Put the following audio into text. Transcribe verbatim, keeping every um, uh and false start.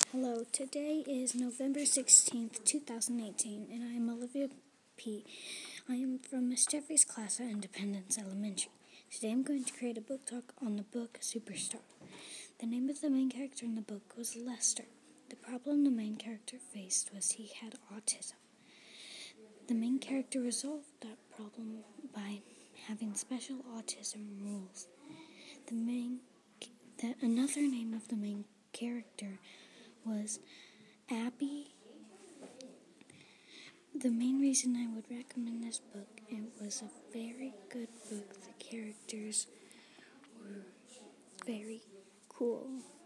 Hello, today is November sixteenth, twenty eighteen, and I am Olivia P. I am from Miss Jeffrey's class at Independence Elementary. Today I'm going to create a book talk on the book Superstar. The name of the main character in the book was Lester. The problem the main character faced was he had autism. The main character resolved that problem by having special autism rules. The main, the, another name of the main character was Abby. The main reason I would recommend this book, it was a very good book. The characters were very cool.